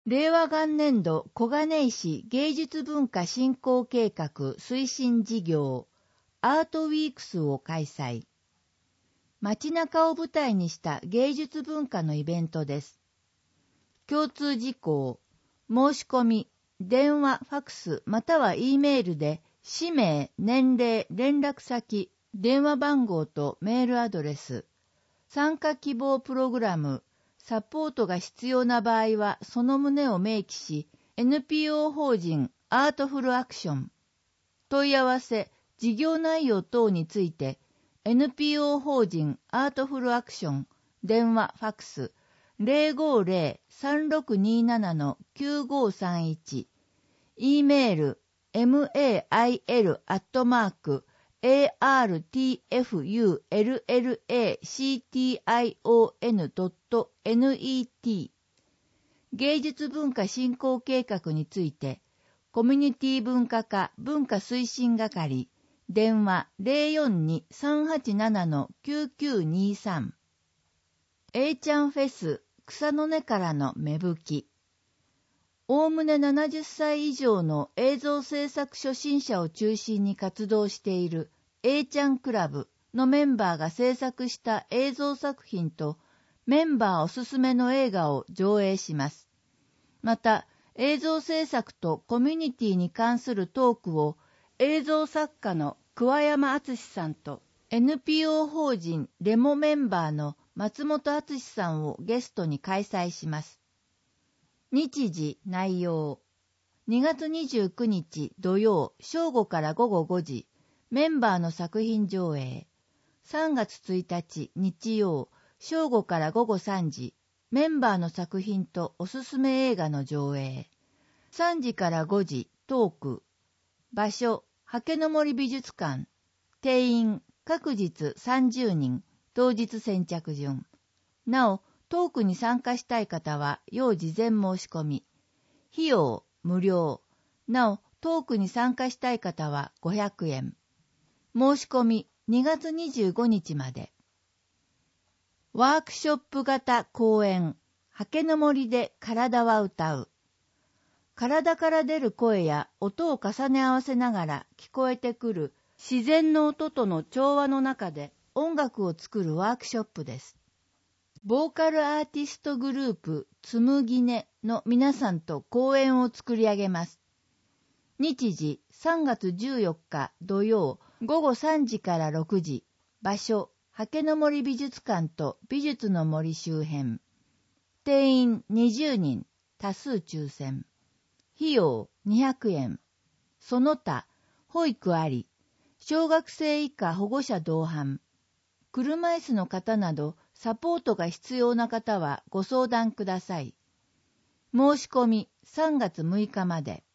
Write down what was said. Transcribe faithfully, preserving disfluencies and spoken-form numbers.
令和元年度小金井市芸術文化振興計画推進事業アートウィークスを開催。街中を舞台にした芸術文化のイベントです。共通事項、申し込み、電話、ファクスまたは E メールで氏名、年齢、連絡先、電話番号とメールアドレス、参加希望プログラム、サポートが必要な場合はその旨を明記し、エヌピーオー 法人アートフルアクション、問い合わせ、事業内容等について、エヌピーオー 法人アートフルアクション、電話、ファクス、ゼロごゼロ さんろくになな きゅうごさんいち、E メール、メール アットマーク、アールティーエフユーエルエルエーシーティーアイオーエヌドットネット 芸術文化振興計画について、コミュニティ文化課文化推進係、電話 ゼロよんに さんはちなな きゅうきゅうにさん。A ちゃんフェス草の根からの芽吹き。おおむねななじゅっさい以上の映像制作初心者を中心に活動している A ちゃんクラブのメンバーが制作した映像作品とメンバーおすすめの映画を上映します。また、映像制作とコミュニティに関するトークを映像作家の桑山敦さんと エヌピーオー 法人レモメンバーの松本敦さんをゲストに開催します。日時、内容。にがつにじゅうくにち土曜正午からごごごじ、メンバーの作品上映。さんがつついたち日曜正午からごごさんじ、メンバーの作品とおすすめ映画の上映。さんじからごじ、トーク。場所、はけの森美術館。定員、各日さんじゅうにん、当日先着順。なお、トークに参加したい方は、要事前申し込み。費用、無料。なお、トークに参加したい方はごひゃくえん。申し込み、にがつにじゅうごにちまで。ワークショップ型講演、はけの森で体は歌う。体から出る声や音を重ね合わせながら聞こえてくる自然の音との調和の中で音楽を作るワークショップです。ボーカルアーティストグループつむぎねの皆さんと公演を作り上げます。日時さんがつじゅうよっか土曜ごごさんじからろくじ、場所はけの森美術館と美術の森周辺。定員にじゅうにん、多数抽選。費用にひゃくえん。その他、保育あり、小学生以下保護者同伴。車椅子の方などサポートが必要な方はご相談ください。申し込みさんがつむいかまで。